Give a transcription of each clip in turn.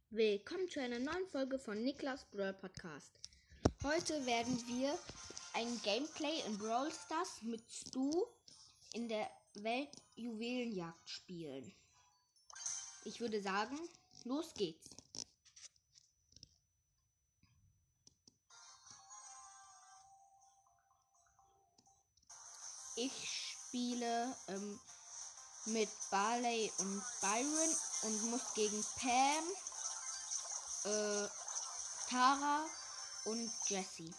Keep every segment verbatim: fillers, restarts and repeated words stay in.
Willkommen zu einer neuen Folge von Niklas Brawl Podcast. Heute werden wir ein Gameplay in Brawl Stars mit Stu in der Welt Juwelenjagd spielen. Ich würde sagen, los geht's. Ich spiele ähm, mit Barley und Byron und muss gegen Pam, äh, Tara und Jessie.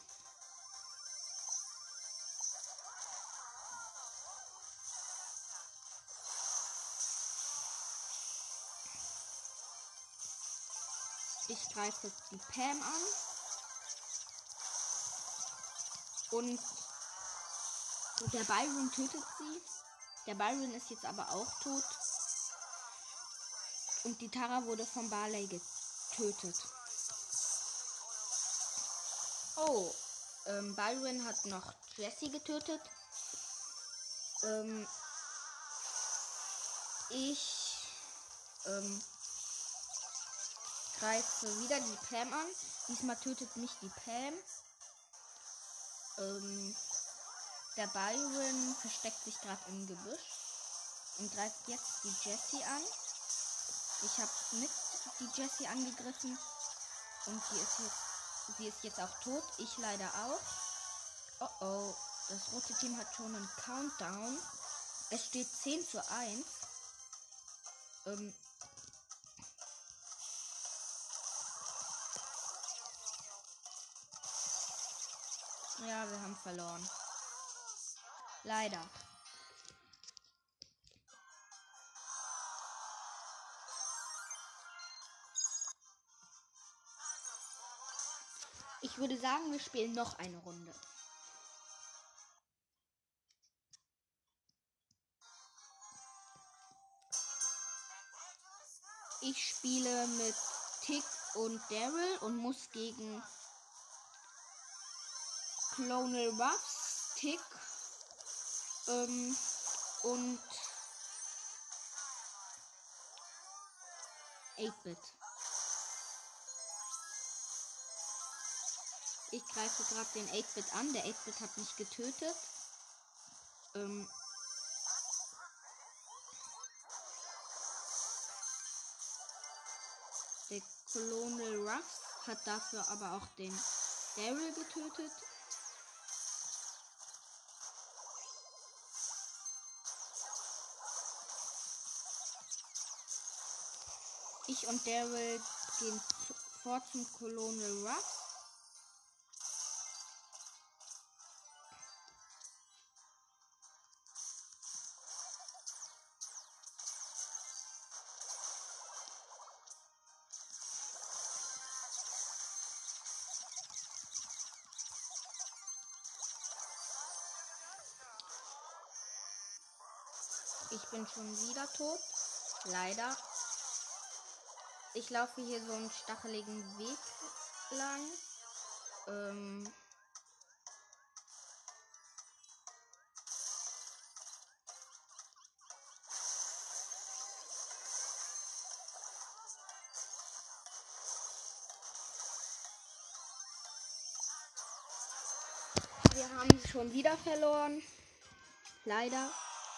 Ich greife jetzt die Pam an. Und der Byron tötet sie. Der Byron ist jetzt aber auch tot. Und die Tara wurde von Barley getötet. Oh, ähm, Byron hat noch Jessie getötet. Ähm, ich ähm, greife wieder die Pam an. Diesmal tötet mich die Pam. Ähm, der Byron versteckt sich gerade im Gebüsch und greift jetzt die Jessie an. Ich habe mit die Jessie angegriffen und sie ist jetzt, sie ist jetzt auch tot. Ich leider auch. Oh oh, das rote Team hat schon einen Countdown. Es steht zehn zu eins. Ähm, ja, wir haben verloren. Leider. Ich würde sagen, wir spielen noch eine Runde. Ich spiele mit Tick und Daryl und muss gegen Colonel Ruffs, Tick ähm, und acht-Bit. Ich greife gerade den acht-Bit an. Der acht-Bit hat mich getötet. Ähm, der Colonel Ruffs hat dafür aber auch den Daryl getötet. Ich und Daryl gehen vor zum Colonel Ruffs. Ich bin schon wieder tot. Leider. Ich laufe hier so einen stacheligen Weg lang. Ähm Wir haben schon wieder verloren. Leider.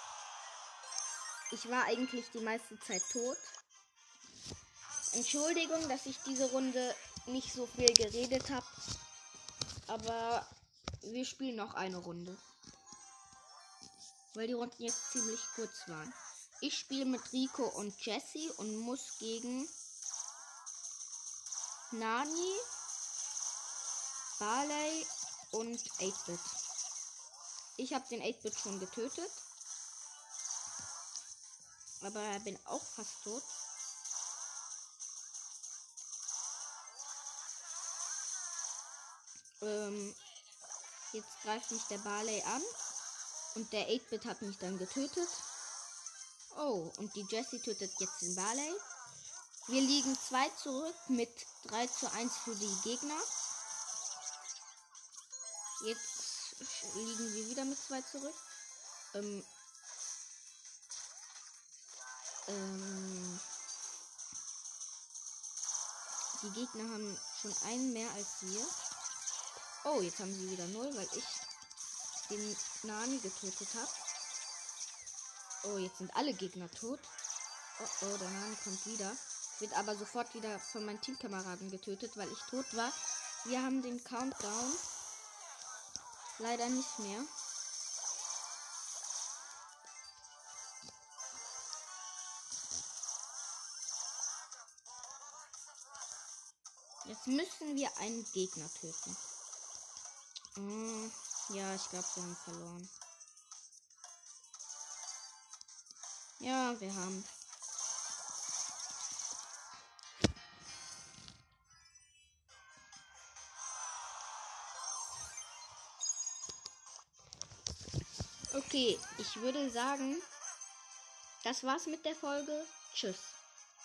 Ich war eigentlich die meiste Zeit tot. Entschuldigung, dass ich diese Runde nicht so viel geredet habe. Aber wir spielen noch eine Runde. Weil die Runden jetzt ziemlich kurz waren. Ich spiele mit Rico und Jessie und muss gegen Nani, Barley und acht-Bit. Ich habe den acht-Bit schon getötet. Aber bin auch fast tot. Ähm, jetzt greift mich der Barley an. Und der acht-Bit hat mich dann getötet. Oh, und die Jessie tötet jetzt den Barley. Wir liegen zwei zurück mit drei zu eins für die Gegner. Jetzt liegen wir wieder mit zwei zurück. Ähm, ähm, Die Gegner haben schon einen mehr als wir. Oh, jetzt haben sie wieder null, weil ich den Nani getötet habe. Oh, jetzt sind alle Gegner tot. Oh, oh, der Nani kommt wieder. Wird aber sofort wieder von meinen Teamkameraden getötet, weil ich tot war. Wir haben den Countdown. Leider nicht mehr. Jetzt müssen wir einen Gegner töten. Oh, ja, ich glaube, wir haben verloren. Ja, wir haben. Okay, ich würde sagen, das war's mit der Folge. Tschüss.